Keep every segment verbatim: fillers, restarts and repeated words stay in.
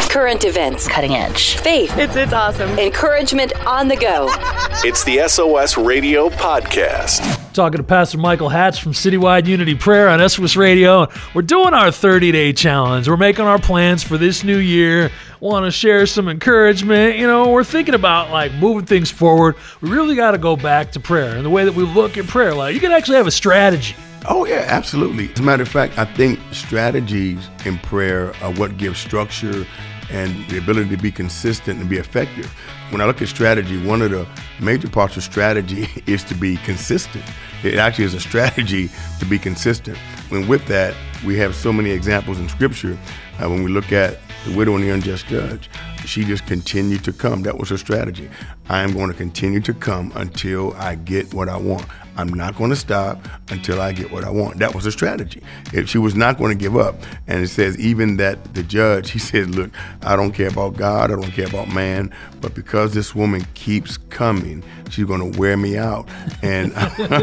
Current events. Cutting edge. Faith. It's it's awesome. Encouragement on the go. It's the S O S Radio Podcast. Talking to Pastor Michael Hatch from Citywide Unity Prayer on S O S Radio. We're doing our thirty-day challenge. We're making our plans for this new year. Want to share some encouragement. You know, we're thinking about like moving things forward. We really got to go back to prayer and the way that we look at prayer. Like you can actually have a strategy. Oh, yeah, absolutely. As a matter of fact, I think strategies in prayer are what give structure and the ability to be consistent and be effective. When I look at strategy, one of the major parts of strategy is to be consistent. It actually is a strategy to be consistent. And with that, we have so many examples in Scripture. Uh, when we look at the widow and the unjust judge, she just continued to come. That was her strategy. I am going to continue to come until I get what I want. I'm not going to stop until I get what I want. That was a strategy. If she was not going to give up. And it says even that the judge, he said, look, I don't care about God, I don't care about man, but because this woman keeps coming, she's going to wear me out. And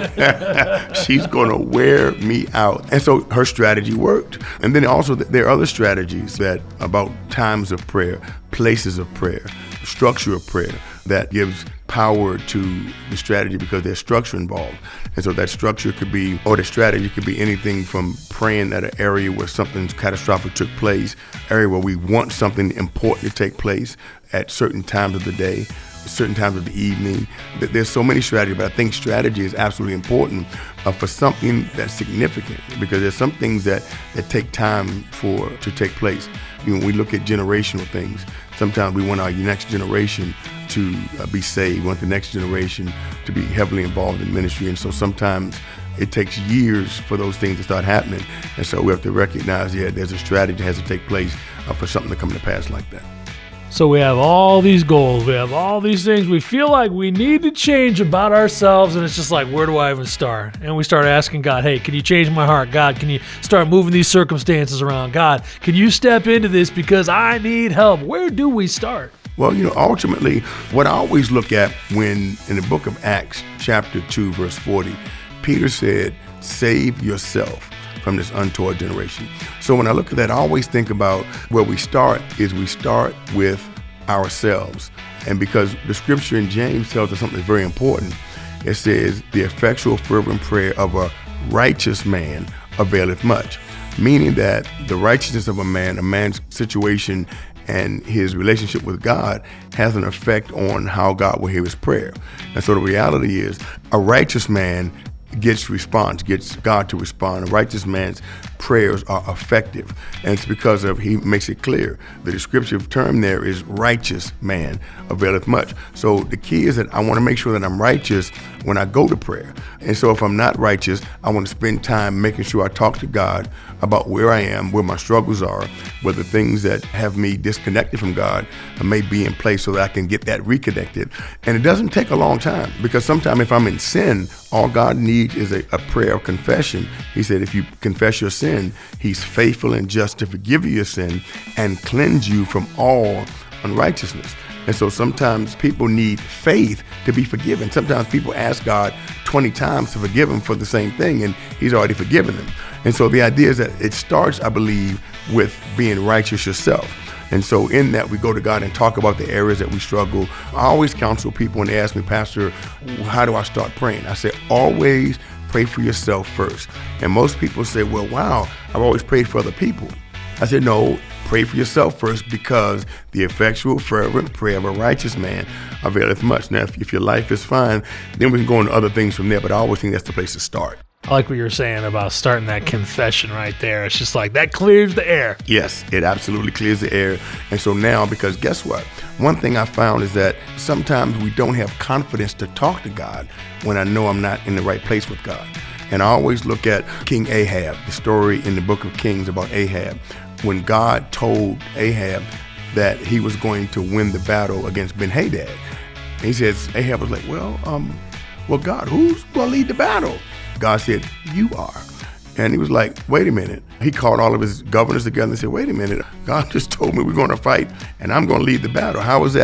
she's going to wear me out. And so her strategy worked. And then also there are other strategies that about times of prayer, places of prayer, structure of prayer that gives power to the strategy because there's structure involved. And so that structure could be, or the strategy could be anything from praying at an area where something catastrophic took place, area where we want something important to take place at certain times of the day, certain times of the evening. There's so many strategies, but I think strategy is absolutely important uh, for something that's significant because there's some things that, that take time for to take place. You know, when we look at generational things, sometimes we want our next generation to uh, be saved. We want the next generation to be heavily involved in ministry. And so sometimes it takes years for those things to start happening. And so we have to recognize, yeah, there's a strategy that has to take place uh, for something to come to pass like that. So we have all these goals. We have all these things we feel like we need to change about ourselves. And it's just like, where do I even start? And we start asking God, hey, can you change my heart? God, can you start moving these circumstances around? God, can you step into this because I need help? Where do we start? Well, you know, ultimately, what I always look at when in the book of Acts, chapter two, verse forty, Peter said, save yourself from this untoward generation. So when I look at that, I always think about where we start is we start with ourselves. And because the scripture in James tells us something very important, it says, the effectual fervent prayer of a righteous man availeth much. Meaning that the righteousness of a man, a man's situation and his relationship with God has an effect on how God will hear his prayer. And so the reality is a righteous man gets response, gets God to respond. A righteous man's prayers are effective. And it's because of, he makes it clear, the descriptive term there is righteous man availeth much. So the key is that I want to make sure that I'm righteous when I go to prayer. And so if I'm not righteous, I want to spend time making sure I talk to God about where I am, where my struggles are, where the things that have me disconnected from God may be in place so that I can get that reconnected. And it doesn't take a long time because sometimes if I'm in sin, all God needs is a, a prayer of confession. He said, if you confess your sin, he's faithful and just to forgive you your sin and cleanse you from all unrighteousness. And so sometimes people need faith to be forgiven. Sometimes people ask God twenty times to forgive them for the same thing, and he's already forgiven them. And so the idea is that it starts, I believe, with being righteous yourself. And so in that, we go to God and talk about the areas that we struggle. I always counsel people when they ask me, Pastor, how do I start praying? I say, always pray for yourself first. And most people say, well, wow, I've always prayed for other people. I said, no, pray for yourself first because the effectual fervent prayer of a righteous man availeth much. Now, if, if your life is fine, then we can go into other things from there. But I always think that's the place to start. I like what you're saying about starting that confession right there. It's just like that clears the air. Yes, it absolutely clears the air. And so now, because guess what? One thing I found is that sometimes we don't have confidence to talk to God when I know I'm not in the right place with God. And I always look at King Ahab, the story in the book of Kings about Ahab. When God told Ahab that he was going to win the battle against Ben-Hadad, he says, Ahab was like, well, um, well, God, who's going to lead the battle? God said, you are. And he was like, wait a minute. He called all of his governors together and said, wait a minute. God just told me we're going to fight and I'm going to lead the battle. How is that?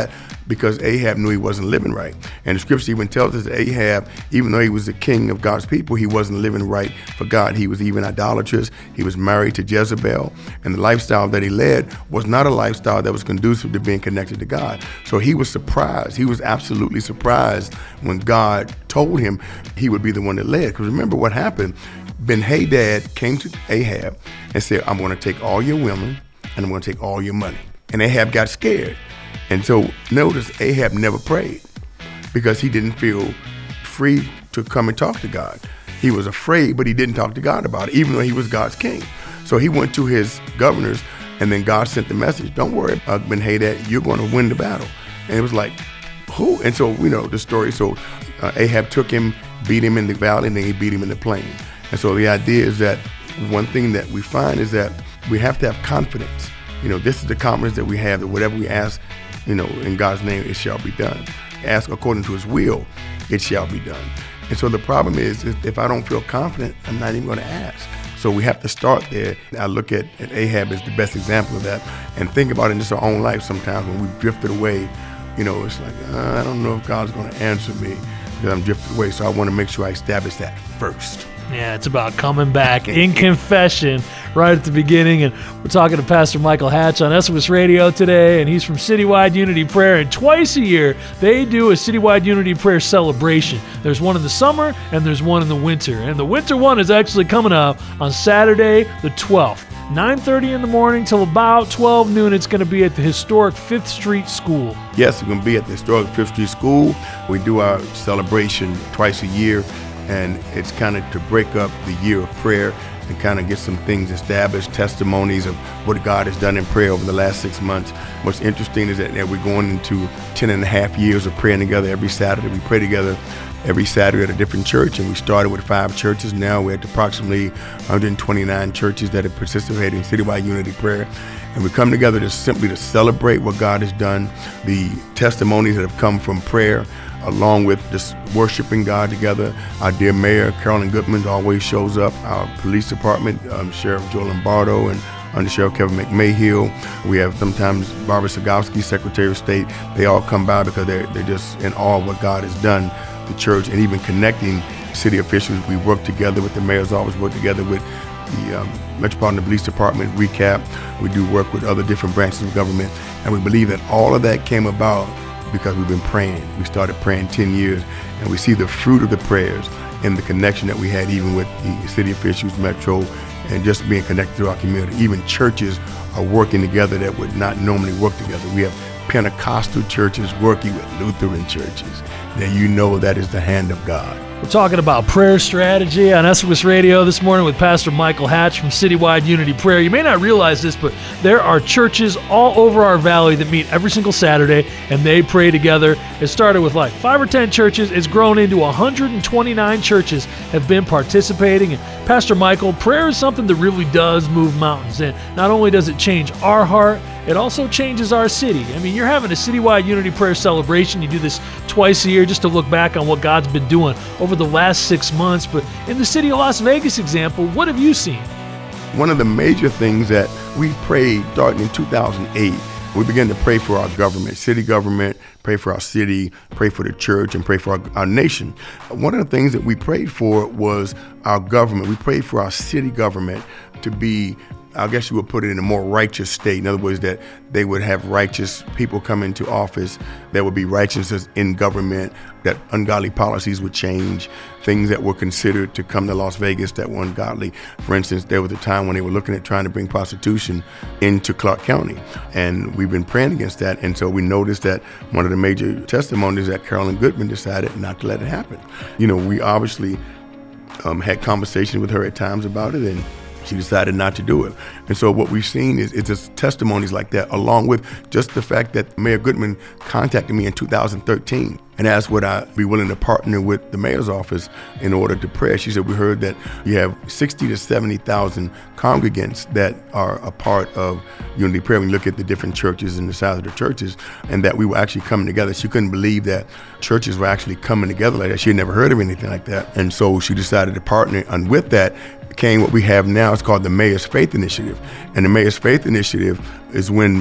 because Ahab knew he wasn't living right. And the scripture even tells us that Ahab, even though he was the king of God's people, he wasn't living right for God. He was even idolatrous. He was married to Jezebel. And the lifestyle that he led was not a lifestyle that was conducive to being connected to God. So he was surprised. He was absolutely surprised when God told him he would be the one that led. Because remember what happened. Ben-Hadad came to Ahab and said, I'm going to take all your women and I'm going to take all your money. And Ahab got scared. And so notice Ahab never prayed because he didn't feel free to come and talk to God. He was afraid, but he didn't talk to God about it, even though he was God's king. So he went to his governors, and then God sent the message, don't worry, uh, Ben-Hadad, you're going to win the battle. And it was like, who? And so we know the story. So uh, Ahab took him, beat him in the valley, and then he beat him in the plain. And so the idea is that one thing that we find is that we have to have confidence. You know, this is the confidence that we have, that whatever we ask, you know, in God's name, it shall be done. Ask according to his will, it shall be done. And so the problem is, is if I don't feel confident, I'm not even going to ask. So we have to start there. I look at, at Ahab as the best example of that, and think about it in just our own life sometimes when we've drifted away. You know, it's like, uh, I don't know if God's going to answer me because I'm drifted away. So I want to make sure I establish that first. Yeah, it's about coming back in confession right at the beginning. And we're talking to Pastor Michael Hatch on S O S Radio today, and he's from Citywide Unity Prayer. And twice a year, they do a Citywide Unity Prayer celebration. There's one in the summer, and there's one in the winter. And the winter one is actually coming up on Saturday the twelfth. nine thirty in the morning till about twelve noon. It's going to be at the historic Fifth Street School. Yes, we're going to be at the historic Fifth Street School. We do our celebration twice a year. And it's kind of to break up the year of prayer and kind of get some things established, testimonies of what God has done in prayer over the last six months. What's interesting is that, that we're going into ten and a half years of praying together every Saturday. We pray together every Saturday at a different church, and we started with five churches. Now we're at approximately one hundred twenty-nine churches that have participated in Citywide Unity Prayer. And we come together to simply to celebrate what God has done, the testimonies that have come from prayer, along with just worshiping God together. Our dear Mayor, Carolyn Goodman, always shows up. Our police department, um, Sheriff Joe Lombardo and Under Sheriff Kevin McMahill. We have sometimes Barbara Sagowski, Secretary of State. They all come by because they're, they're just in awe of what God has done, the church, and even connecting city officials. We work together with the mayor's office, work together with the um, Metropolitan Police Department, RECAP. We do work with other different branches of government. And we believe that all of that came about because we've been praying. We started praying ten years, and we see the fruit of the prayers and the connection that we had even with the city officials, Metro, and just being connected to our community. Even churches are working together that would not normally work together. We have Pentecostal churches working with Lutheran churches. Then you know that is the hand of God. We're talking about prayer strategy on S O S Radio this morning with Pastor Michael Hatch from Citywide Unity Prayer. You may not realize this, but there are churches all over our valley that meet every single Saturday, and they pray together. It started with like five or ten churches. It's grown into one hundred twenty-nine churches have been participating. And Pastor Michael, prayer is something that really does move mountains. And not only does it change our heart, it also changes our city. I mean, you're having a Citywide Unity Prayer celebration. You do this twice a year just to look back on what God's been doing over the last six months. But in the city of Las Vegas example, what have you seen? One of the major things that we prayed starting in two thousand eight, we began to pray for our government, city government, pray for our city, pray for the church, and pray for our, our nation. One of the things that we prayed for was our government. We prayed for our city government to be, I guess you would put it in a more righteous state. In other words, that they would have righteous people come into office. There would be righteousness in government, that ungodly policies would change, things that were considered to come to Las Vegas that were ungodly. For instance, there was a time when they were looking at trying to bring prostitution into Clark County. And we've been praying against that. And so we noticed that one of the major testimonies that Carolyn Goodman decided not to let it happen. You know, we obviously um, had conversations with her at times about it, and she decided not to do it. And so what we've seen is it's just testimonies like that, along with just the fact that Mayor Goodman contacted me in two thousand thirteen and asked would I be willing to partner with the mayor's office in order to pray. She said, we heard that you have sixty to seventy thousand congregants that are a part of Unity Prayer. When you look at the different churches and the size of the churches, and that we were actually coming together. She couldn't believe that churches were actually coming together like that. She had never heard of anything like that. And so she decided to partner. And with that came what we have now. It's called the Mayor's Faith Initiative. And the Mayor's Faith Initiative is when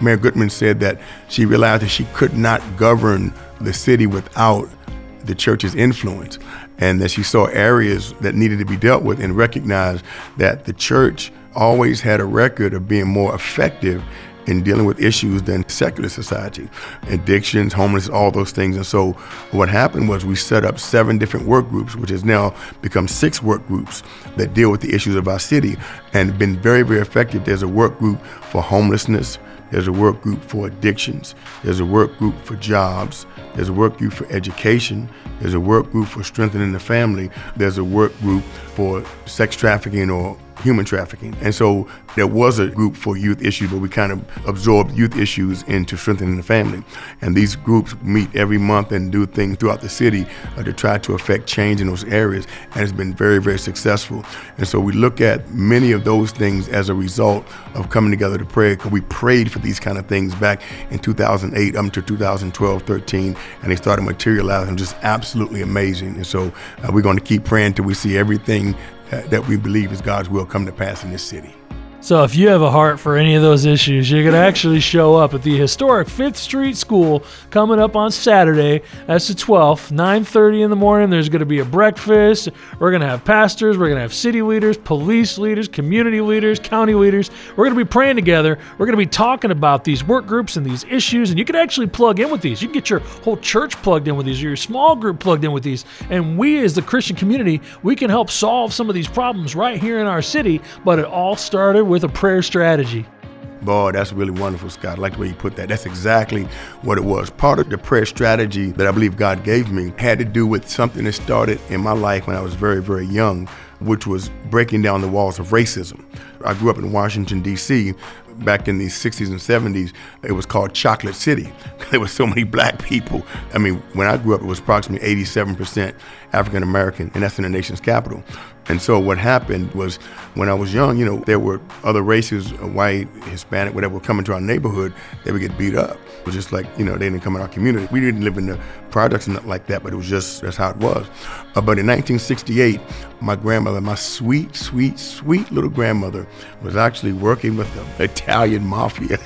Mayor Goodman said that she realized that she could not govern the city without the church's influence, and that she saw areas that needed to be dealt with and recognized that the church always had a record of being more effective in dealing with issues than secular society, addictions, homelessness, all those things. And so what happened was we set up seven different work groups, which has now become six work groups that deal with the issues of our city and been very, very effective. There's a work group for homelessness. There's a work group for addictions. There's a work group for jobs. There's a work group for education. There's a work group for strengthening the family. There's a work group for sex trafficking or human trafficking. And so there was a group for youth issues, but we kind of absorbed youth issues into strengthening the family. And these groups meet every month and do things throughout the city uh, to try to affect change in those areas. And it's been very, very successful. And so we look at many of those things as a result of coming together to pray, because we prayed for these kind of things back in two thousand eight up to two thousand twelve, thirteen, and they started materializing, just absolutely amazing. And so uh, we're going to keep praying till we see everything uh, that we believe is God's will come to pass in this city. So if you have a heart for any of those issues, you could actually show up at the historic Fifth Street School coming up on Saturday. That's the twelfth, nine thirty in the morning. There's going to be a breakfast. We're going to have pastors. We're going to have city leaders, police leaders, community leaders, county leaders. We're going to be praying together. We're going to be talking about these work groups and these issues, and you can actually plug in with these. You can get your whole church plugged in with these, or your small group plugged in with these. And we as the Christian community, we can help solve some of these problems right here in our city, but it all started with with a prayer strategy. Boy, that's really wonderful, Scott. I like the way you put that. That's exactly what it was. Part of the prayer strategy that I believe God gave me had to do with something that started in my life when I was very, very young, which was breaking down the walls of racism. I grew up in Washington, D C back in the sixties and seventies. It was called Chocolate City. There were so many black people. I mean, when I grew up, it was approximately eighty-seven percent African American, and that's in the nation's capital. And so what happened was, when I was young, you know, there were other races, white, Hispanic, whatever, would come into our neighborhood, they would get beat up. It was just like, you know, they didn't come in our community. We didn't live in the projects and nothing like that, but it was just, that's how it was. Uh, but in nineteen sixty-eight, my grandmother, my sweet, sweet, sweet little grandmother, was actually working with the Italian mafia.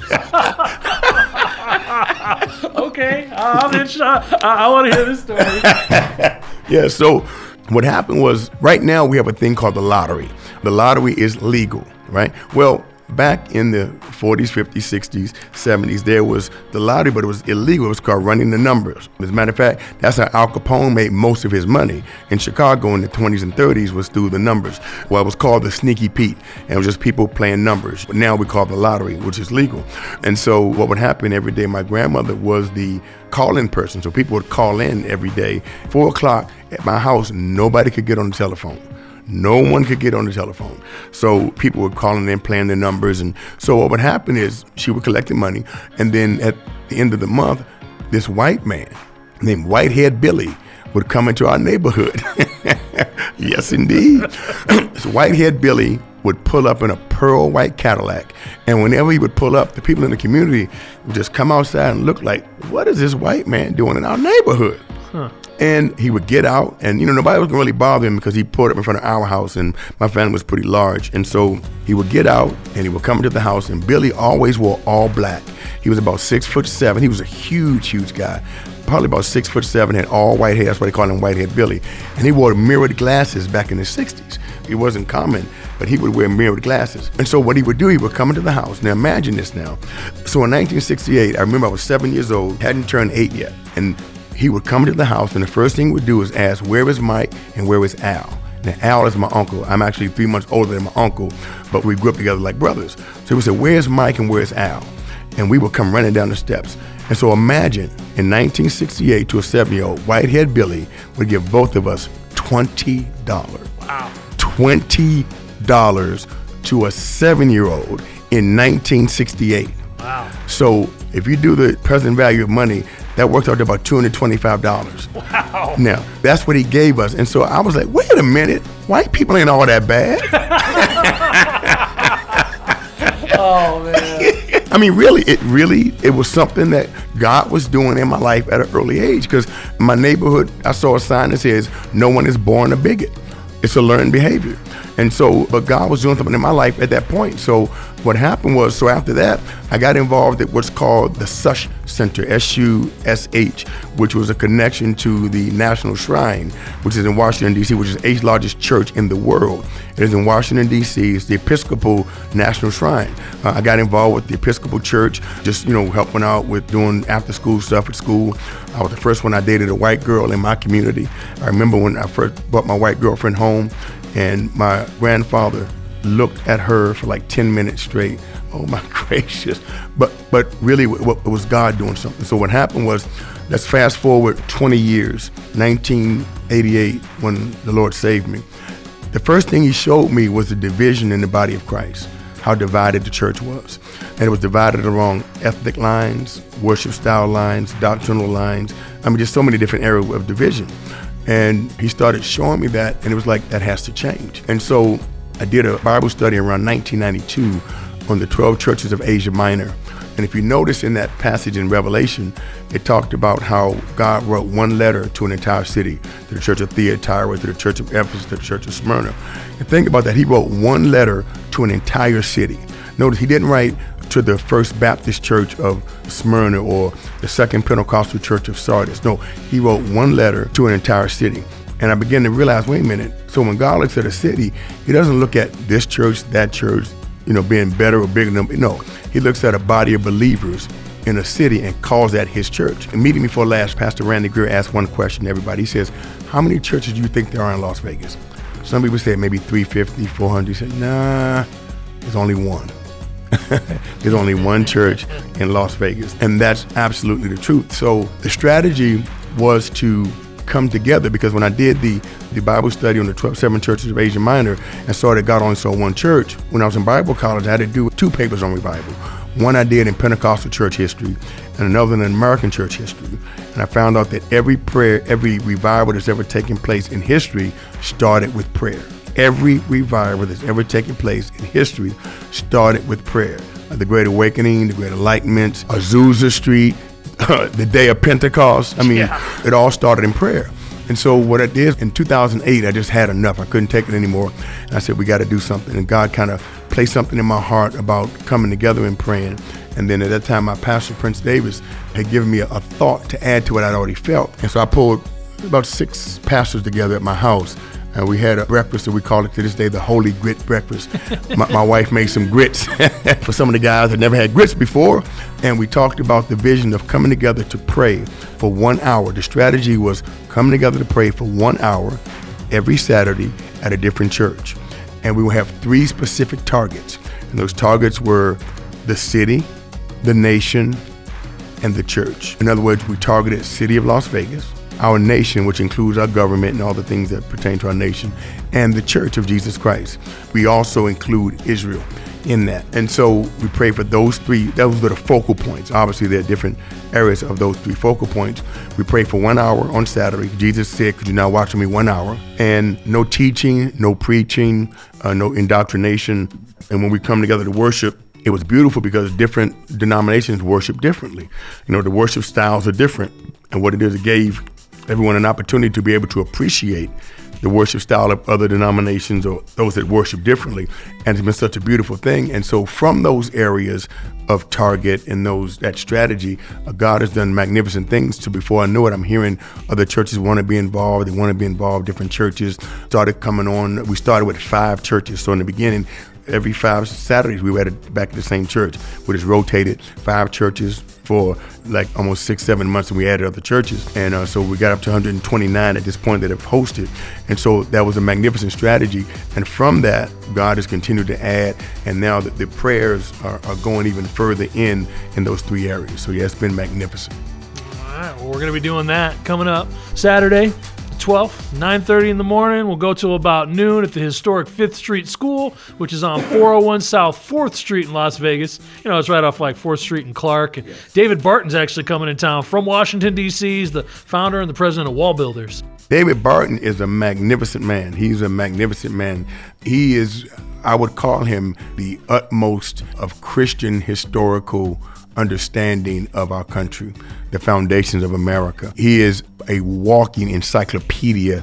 Okay, I'm interested. I, I want to hear this story. Yeah, so what happened was, right now we have a thing called the lottery. The lottery is legal, right? Well, back in the forties, fifties, sixties, seventies, there was the lottery, but it was illegal. It was called running the numbers. As a matter of fact, that's how Al Capone made most of his money in Chicago in the twenties and thirties, was through the numbers. Well, it was called the Sneaky Pete, and it was just people playing numbers. But now we call it the lottery, which is legal. And so what would happen every day, my grandmother was the call-in person. So people would call in every day. Four o'clock at my house, nobody could get on the telephone. No one could get on the telephone. So people were calling in, playing their numbers. And so what would happen is she would collect the money. And then at the end of the month, this white man named Whitehead Billy would come into our neighborhood. Yes, indeed. So Whitehead Billy would pull up in a pearl white Cadillac. And whenever he would pull up, the people in the community would just come outside and look like, what is this white man doing in our neighborhood? Huh. And he would get out, and you know, nobody was gonna really bother him because he pulled up in front of our house, and my family was pretty large. And so he would get out and he would come into the house, and Billy always wore all black. He was about six foot seven. He was a huge, huge guy. Probably about six foot seven, had all white hair. That's why they call him Whitehead Billy. And he wore mirrored glasses back in the sixties. It wasn't common, but he would wear mirrored glasses. And so what he would do, he would come into the house. Now imagine this now. So in nineteen sixty-eight, I remember I was seven years old, hadn't turned eight yet. And he would come to the house, and the first thing he would do is ask, where is Mike and where is Al? Now, Al is my uncle. I'm actually three months older than my uncle, but we grew up together like brothers. So he would say, where's Mike and where's Al? And we would come running down the steps. And so imagine, in nineteen sixty-eight, to a seven-year-old, Whitehead Billy would give both of us twenty dollars. Wow. twenty dollars to a seven-year-old in nineteen sixty-eight. Wow. So if you do the present value of money, that worked out to about two hundred twenty-five dollars. Wow. Now, that's what he gave us. And so I was like, wait a minute, white people ain't all that bad. Oh, man. I mean, really, it really, it was something that God was doing in my life at an early age. Because in my neighborhood, I saw a sign that says, no one is born a bigot. It's a learned behavior. And so, but God was doing something in my life at that point. So what happened was, so after that, I got involved at what's called the S U S H Center, S U S H, which was a connection to the National Shrine, which is in Washington, D C, which is the eighth largest church in the world. It is in Washington, D C. It's the Episcopal National Shrine. Uh, I got involved with the Episcopal Church, just, you know, helping out with doing after-school stuff at school. I was the first one I dated a white girl in my community. I remember when I first brought my white girlfriend home, and my grandfather looked at her for like ten minutes straight. Oh my gracious. But but really it was God doing something. So what happened was, let's fast forward twenty years, nineteen eighty-eight, when the Lord saved me. The first thing he showed me was the division in the body of Christ, how divided the church was. And it was divided along ethnic lines, worship style lines, doctrinal lines. I mean, just so many different areas of division. And he started showing me that, and it was like, that has to change. And so I did a Bible study around nineteen ninety-two on the twelve churches of Asia Minor. And if you notice in that passage in Revelation, it talked about how God wrote one letter to an entire city, to the church of Thyatira, to the church of Ephesus, to the church of Smyrna. And think about that, he wrote one letter to an entire city. Notice he didn't write to the First Baptist Church of Smyrna or the Second Pentecostal Church of Sardis. No, he wrote one letter to an entire city. And I began to realize, wait a minute, so when God looks at a city, he doesn't look at this church, that church, you know, being better or bigger than, no, he looks at a body of believers in a city and calls that his church. And meeting before last, Pastor Randy Greer asked one question to everybody. He says, how many churches do you think there are in Las Vegas? Some people say maybe three fifty, four hundred. He said, nah, there's only one. There's only one church in Las Vegas. And that's absolutely the truth. So the strategy was to come together, because when I did the, the Bible study on the twelve, seven churches of Asia Minor and saw that God only saw one church, when I was in Bible college, I had to do two papers on revival. One I did in Pentecostal church history and another in American church history. And I found out that every prayer, every revival that's ever taken place in history started with prayer. Every revival that's ever taken place in history started with prayer. The Great Awakening, the Great Enlightenment, Azusa Street, the day of Pentecost. I mean, yeah. It all started in prayer. And so what I did in two thousand eight, I just had enough. I couldn't take it anymore. And I said, we got to do something. And God kind of placed something in my heart about coming together and praying. And then at that time, my pastor, Prince Davis, had given me a, a thought to add to what I'd already felt. And so I pulled about six pastors together at my house. And we had a breakfast that we call it to this day the Holy Grit Breakfast. my, my wife made some grits for some of the guys that never had grits before. And we talked about the vision of coming together to pray for one hour. The strategy was coming together to pray for one hour every Saturday at a different church. And we will have three specific targets. And those targets were the city, the nation, and the church. In other words, we targeted city of Las Vegas, our nation, which includes our government and all the things that pertain to our nation, and the Church of Jesus Christ. We also include Israel in that. And so we pray for those three. Those were the focal points. Obviously, there are different areas of those three focal points. We pray for one hour on Saturday. Jesus said, could you not watch me one hour? And no teaching, no preaching, uh, no indoctrination. And when we come together to worship, it was beautiful because different denominations worship differently. You know, the worship styles are different. And what it is, it gave everyone an opportunity to be able to appreciate the worship style of other denominations or those that worship differently. And it's been such a beautiful thing. And so from those areas of target and those that strategy, uh, God has done magnificent things. So before I knew it, I'm hearing other churches want to be involved. They want to be involved. Different churches started coming on. We started with five churches. So in the beginning, every five Saturdays, we were at back at the same church. We just rotated five churches for like almost six, seven months, and we added other churches. And uh, so we got up to one hundred twenty-nine at this point that have hosted. And so that was a magnificent strategy. And from that, God has continued to add. And now the, the prayers are, are going even further in in those three areas. So yeah, it's been magnificent. All right, well, we're going to be doing that coming up Saturday, twelfth, nine thirty in the morning. We'll go till about noon at the historic Fifth Street School, which is on four oh one South fourth Street in Las Vegas. You know, it's right off like fourth Street and Clark. And yes. David Barton's actually coming in town from Washington, D C. He's the founder and the president of Wall Builders. David Barton is a magnificent man. He's a magnificent man. He is, I would call him the utmost of Christian historical understanding of our country, the foundations of America. He is a walking encyclopedia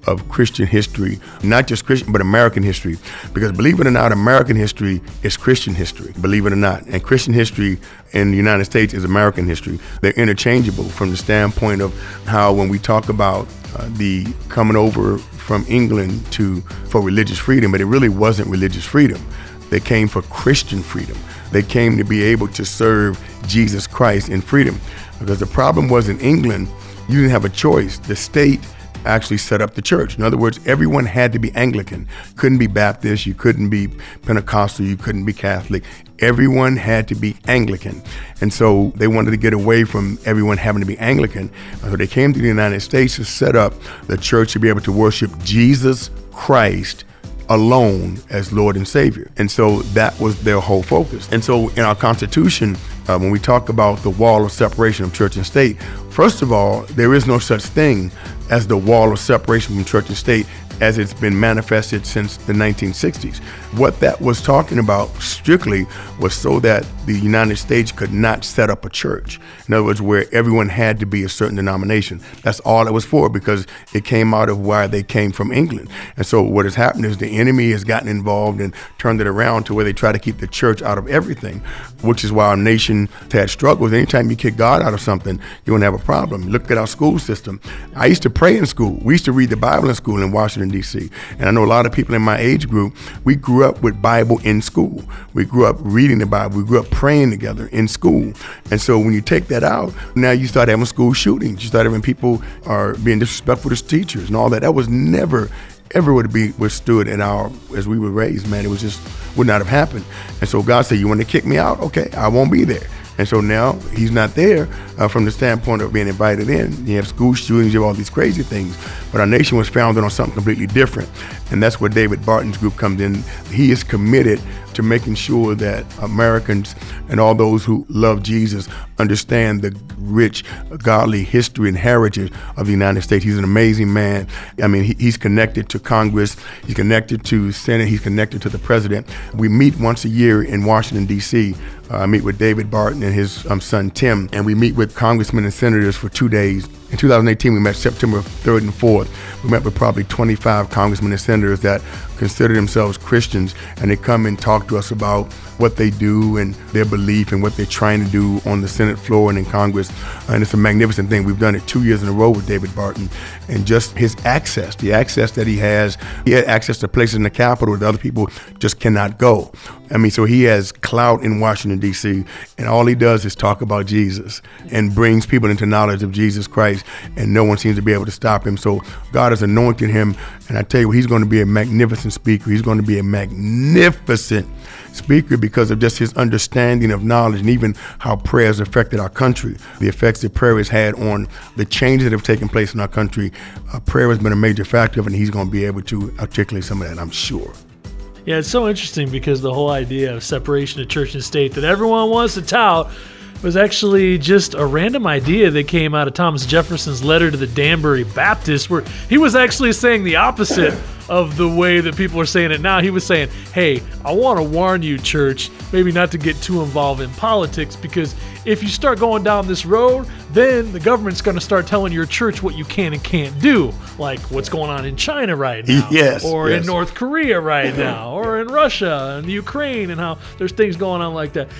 of Christian history, not just Christian, but American history. Because believe it or not, American history is Christian history, believe it or not. And Christian history in the United States is American history. They're interchangeable from the standpoint of how when we talk about uh, the coming over from England to for religious freedom, but it really wasn't religious freedom. They came for Christian freedom. They came to be able to serve Jesus Christ in freedom. Because the problem was in England, you didn't have a choice. The state actually set up the church. In other words, everyone had to be Anglican. Couldn't be Baptist, you couldn't be Pentecostal, you couldn't be Catholic. Everyone had to be Anglican. And so they wanted to get away from everyone having to be Anglican. So they came to the United States to set up the church to be able to worship Jesus Christ alone as Lord and Savior. And so that was their whole focus. And so in our Constitution, uh, when we talk about the wall of separation of church and state, first of all, there is no such thing as the wall of separation from church and state as it's been manifested since the nineteen sixties. What that was talking about strictly was so that the United States could not set up a church. In other words, where everyone had to be a certain denomination. That's all it was for, because it came out of where they came from, England. And so what has happened is the enemy has gotten involved and turned it around to where they try to keep the church out of everything, which is why our nation had struggles. Anytime you kick God out of something, you're gonna have a problem. Look at our school system. I used to pray in school. We used to read the Bible in school in Washington, D C. And I know a lot of people in my age group, we grew up with Bible in school. We grew up reading the Bible. We grew up praying together in school. And so when you take that out, now you start having school shootings. You start having people are being disrespectful to teachers and all that. That was never, ever would be withstood in our, as we were raised, man. It was just, would not have happened. And so God said, you want to kick me out? Okay, I won't be there. And so now he's not there uh, from the standpoint of being invited in. You have school shootings, you have all these crazy things. But our nation was founded on something completely different. And that's where David Barton's group comes in. He is committed to making sure that Americans and all those who love Jesus understand the rich, godly history and heritage of the United States. He's an amazing man. I mean, he, he's connected to Congress. He's connected to Senate. He's connected to the president. We meet once a year in Washington, D C Uh, I meet with David Barton and his um, son, Tim, and we meet with congressmen and senators for two days. In two thousand eighteen, we met September third and fourth. We met with probably twenty-five congressmen and senators that consider themselves Christians, and they come and talk to us about what they do and their belief and what they're trying to do on the Senate floor and in Congress. And it's a magnificent thing. We've done it two years in a row with David Barton. And just his access, the access that he has, he had access to places in the Capitol that other people just cannot go. I mean, so he has clout in Washington, D C, and all he does is talk about Jesus and brings people into knowledge of Jesus Christ, and no one seems to be able to stop him. So God has anointed him, and I tell you what, he's going to be a magnificent speaker. He's going to be a magnificent speaker because of just his understanding of knowledge and even how prayer has affected our country, the effects that prayer has had on the changes that have taken place in our country. Uh, prayer has been a major factor of it, and he's going to be able to articulate some of that, I'm sure. Yeah, it's so interesting because the whole idea of separation of church and state that everyone wants to tout was actually just a random idea that came out of Thomas Jefferson's letter to the Danbury Baptists, where he was actually saying the opposite of the way that people are saying it now. He was saying, hey, I want to warn you, church, maybe not to get too involved in politics, because if you start going down this road, then the government's going to start telling your church what you can and can't do, like what's going on in China right now, yes, or yes. in North Korea right now, or in Russia and Ukraine, and how there's things going on like that.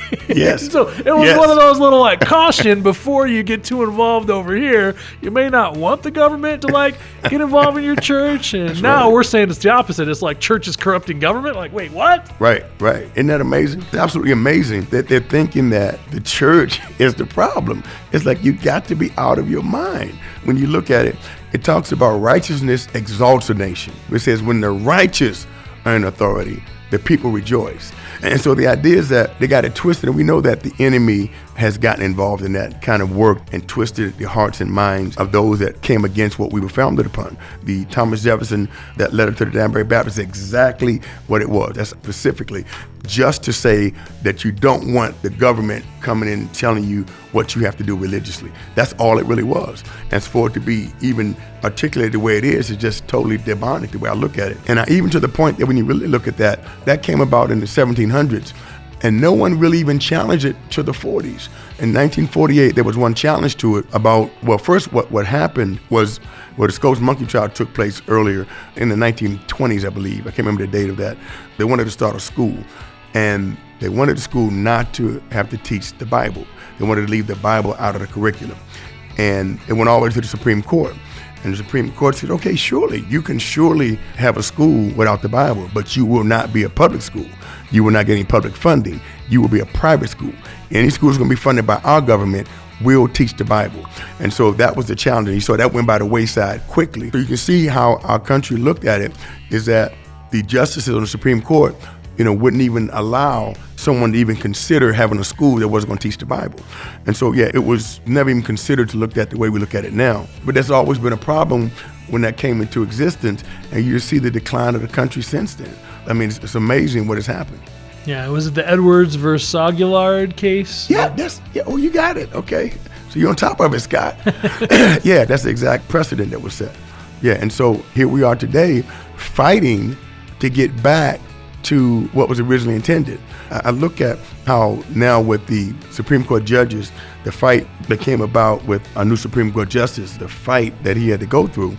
Yes. So it was yes. one of those little like caution before you get too involved over here. You may not want the government to like get involved in your church. And That's now right. we're saying it's the opposite. It's like church is corrupting government. Like, wait, what? Right, right. Isn't that amazing? It's absolutely amazing that they're thinking that the church is the problem. It's like you got to be out of your mind. When you look at it, it talks about righteousness exalts a nation. It says when the righteous are in authority, the people rejoice. And so the idea is that they got it twisted, and we know that the enemy has gotten involved in that kind of work and twisted the hearts and minds of those that came against what we were founded upon. The Thomas Jefferson, that letter to the Danbury Baptist, is exactly what it was. That's specifically just to say that you don't want the government coming in and telling you what you have to do religiously. That's all it really was. And for it to be even articulated the way it is, is just totally demonic the way I look at it. And I, even to the point that when you really look at that, that came about in the seventeen hundreds. And no one really even challenged it to the forties. In nineteen forty-eight, there was one challenge to it about, well, first what, what happened was, well, the Scopes monkey trial took place earlier in the nineteen twenties, I believe. I can't remember the date of that. They wanted to start a school, and they wanted the school not to have to teach the Bible. They wanted to leave the Bible out of the curriculum. And it went all the way to the Supreme Court. And the Supreme Court said, okay, surely, you can surely have a school without the Bible, but you will not be a public school. You will not get any public funding. You will be a private school. Any school is going to be funded by our government will teach the Bible. And so that was the challenge. And so that went by the wayside quickly. So you can see how our country looked at it, is that the justices on the Supreme Court, you know, wouldn't even allow someone to even consider having a school that wasn't going to teach the Bible. And so, yeah, it was never even considered to look at the way we look at it now. But that's always been a problem when that came into existence, and you see the decline of the country since then. I mean, it's, it's amazing what has happened. Yeah, was it the Edwards versus Aguillard case? Yeah, that's, yeah, oh, you got it, okay. So you're on top of it, Scott. Yeah, that's the exact precedent that was set. Yeah, and so here we are today fighting to get back to what was originally intended. I look at how now with the Supreme Court judges, the fight that came about with a new Supreme Court justice, the fight that he had to go through,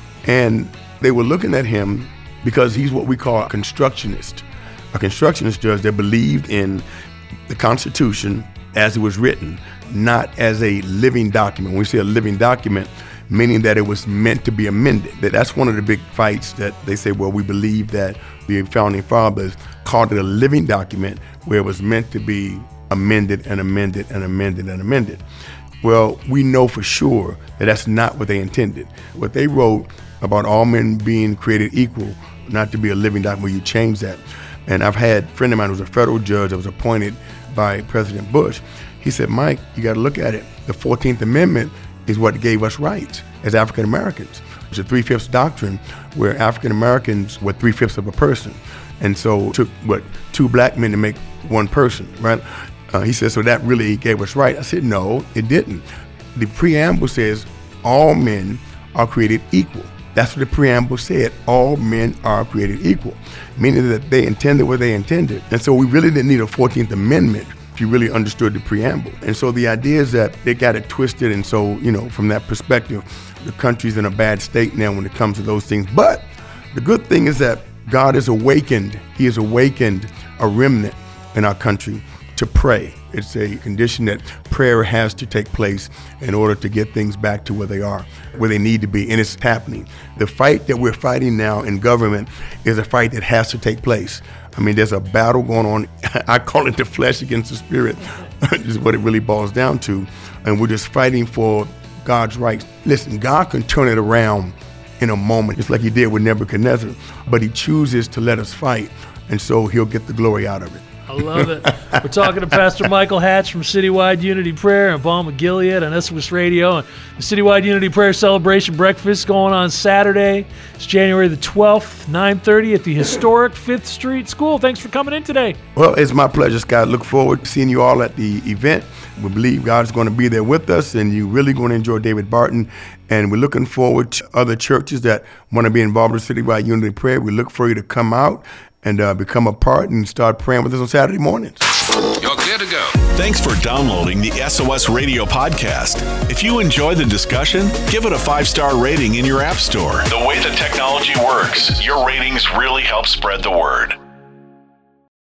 and they were looking at him because he's what we call a constructionist. A constructionist judge that believed in the Constitution as it was written, not as a living document. When we say a living document, meaning that it was meant to be amended. That's one of the big fights that they say, well, we believe that the founding fathers called it a living document where it was meant to be amended and amended and amended and amended. Well, we know for sure that that's not what they intended. What they wrote about all men being created equal, not to be a living document, where you change that. And I've had a friend of mine who was a federal judge that was appointed by President Bush. He said, Mike, you got to look at it. The fourteenth Amendment is what gave us rights as African Americans. It's a three-fifths doctrine where African Americans were three-fifths of a person. And so it took, what, two black men to make one person, right? Uh, he said, so that really gave us right. I said, no, it didn't. The preamble says all men are created equal. That's what the preamble said. All men are created equal, meaning that they intended what they intended. And so we really didn't need a fourteenth Amendment if you really understood the preamble. And so the idea is that they got it twisted. And so, you know, from that perspective, the country's in a bad state now when it comes to those things. But the good thing is that God has awakened, he has awakened a remnant in our country to pray. It's a condition that prayer has to take place in order to get things back to where they are, where they need to be, and it's happening. The fight that we're fighting now in government is a fight that has to take place. I mean, there's a battle going on. I call it the flesh against the spirit, is what it really boils down to. And we're just fighting for God's rights. Listen, God can turn it around in a moment, just like he did with Nebuchadnezzar, but he chooses to let us fight, and so he'll get the glory out of it. I love it. We're talking to Pastor Michael Hatch from Citywide Unity Prayer and Balm of Gilead on S O S Radio. And the Citywide Unity Prayer Celebration Breakfast going on Saturday. It's January the twelfth, nine thirty at the historic Fifth Street School. Thanks for coming in today. Well, it's my pleasure, Scott. Look forward to seeing you all at the event. We believe God is going to be there with us, and you're really going to enjoy David Barton. And we're looking forward to other churches that want to be involved in Citywide Unity Prayer. We look for you to come out and uh, become a part and start praying with us on Saturday mornings. You're good to go. Thanks for downloading the S O S Radio podcast. If you enjoy the discussion, give it a five-star rating in your app store. The way the technology works, your ratings really help spread the word.